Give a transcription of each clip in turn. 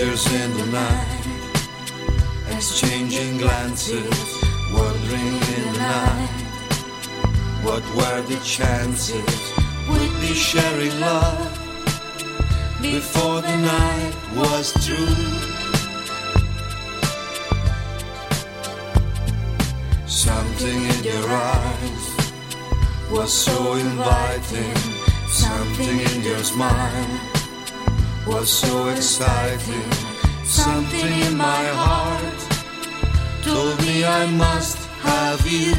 Strangers in the night, exchanging glances, wandering in the night. What were the chances we'd be sharing love before the night was through? Something in your eyes was so inviting. Something in your smile was so exciting. Something in my heart told me I must have you.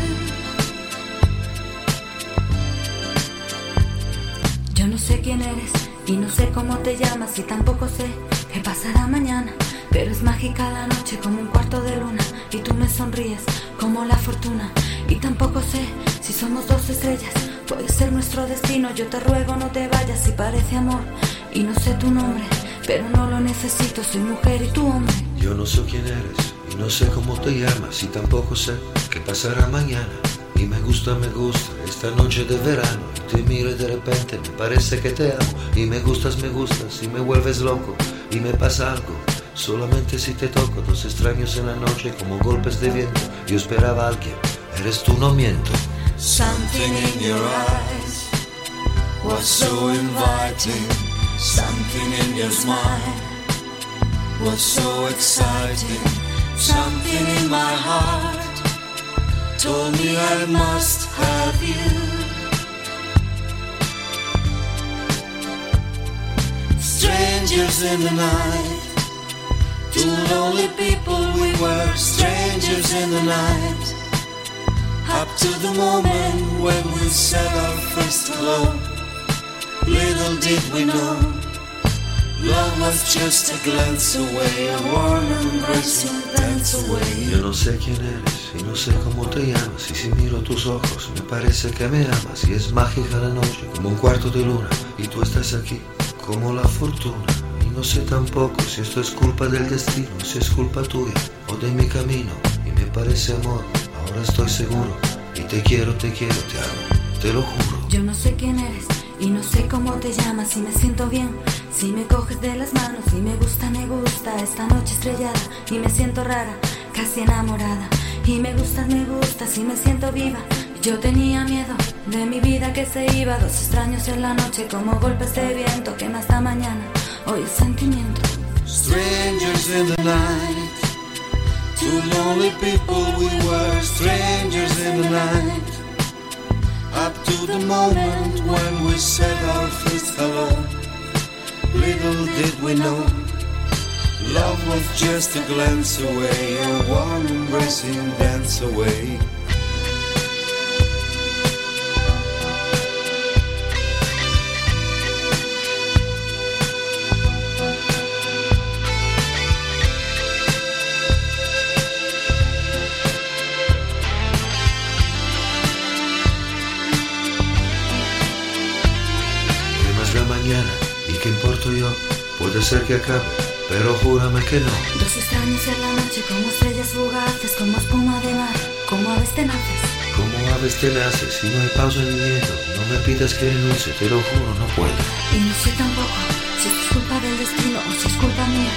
Yo no sé quién eres y no sé cómo te llamas y tampoco sé qué pasará mañana. Pero es mágica la noche como un cuarto de luna y tú me sonríes como la fortuna. Y tampoco sé si somos dos estrellas, puede ser nuestro destino. Yo te ruego no te vayas si parece amor. Y no sé tu nombre, pero no lo necesito, soy mujer y tú hombre. Yo no sé quién eres y no sé cómo te llamas y tampoco sé qué pasará mañana. Y me gusta esta noche de verano. Y te miro y de repente me parece que te amo. Y me gustas y me vuelves loco. Y me pasa algo, solamente si te toco. Dos extraños en la noche como golpes de viento. Yo esperaba a alguien, eres tú, no miento. Something in your eyes was so inviting. Something in your smile was so exciting. Something in my heart told me I must have you. Strangers in the night, two lonely people we were. Strangers in the night, up to the moment when we said our first hello. Little did we know, love was just a glance away, a warm embracing dance away. Yo no sé quién eres y no sé cómo te llamas. Y si miro tus ojos me parece que me amas. Y es mágica la noche como un cuarto de luna. Y tú estás aquí como la fortuna. Y no sé tampoco si esto es culpa del destino, si es culpa tuya o de mi camino. Y me parece amor, ahora estoy seguro. Y te quiero, te amo, te lo juro. Yo no sé quién eres y no sé cómo te llamas y me siento bien si me coges de las manos. Y me gusta esta noche estrellada. Y me siento rara, casi enamorada. Y me gusta si me siento viva. Yo tenía miedo de mi vida que se iba. Dos extraños en la noche como golpes de viento. Que hasta mañana, hoy es sentimiento. Strangers in the night, two lonely people we were. Strangers in the night, up to the moment when we said our first hello. Little did we know, love was just a glance away, a warm embracing dance away. Mañana, ¿y qué importo yo? Puede ser que acabe, pero júrame que no. Dos extraños en la noche como estrellas fugaces, como espuma de mar, como aves tenaces. Como aves tenaces, si no hay pausa ni miedo. No me pidas que renuncie, te lo juro, no puedo. Y no sé tampoco si es culpa del destino o si es culpa mía.